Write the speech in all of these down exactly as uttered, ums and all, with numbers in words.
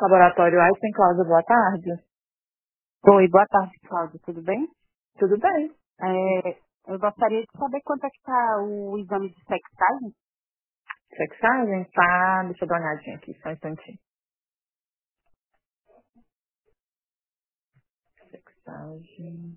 Laboratório Einstein, Cláudia, boa tarde. Oi, boa tarde, Cláudia. Tudo bem? Tudo bem? É, eu gostaria de saber quanto é que está o exame de sexagem. Sexagem? Tá, deixa eu dar uma olhadinha aqui, só um instantinho. Sexagem.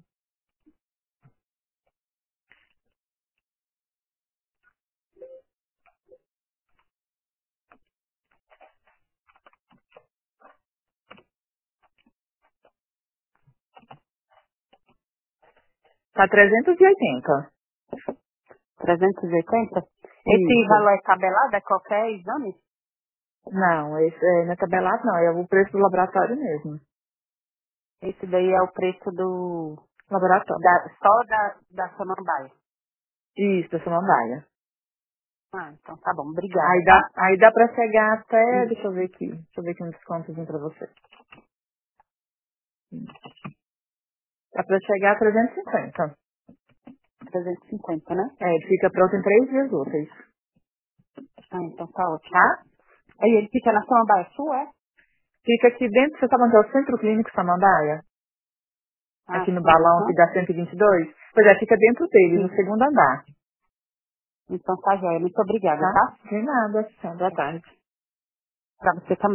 Tá trezentos e oitenta. trezentos e oitenta? Esse Isso. valor é tabelado? É qualquer exame? Não, esse é, não é tabelado não, é o preço do laboratório mesmo. Esse daí é o preço do Laboratório. da, só da, da Samambaia. Isso, da Samambaia. Ah, então tá bom. Obrigada, Aí dá, tá? aí dá pra chegar até, Hum, deixa eu ver aqui, deixa eu ver aqui um descontozinho pra você. Dá pra chegar a trezentos e cinquenta. trezentos e cinquenta, né? É, ele fica pronto em três dias úteis. Ah, então tá ótimo. Tá? Aí ele fica na Samambaia Sul, é? Fica aqui dentro, você sabe onde é o Centro Clínico Samambaia? Ah, Aqui no sim, balão que aham. dá cento e vinte e dois? Pois é, fica dentro dele, no Sim. segundo andar. Então tá jóia. Muito obrigada, Tá? tá? De nada, boa tarde. Pra você também.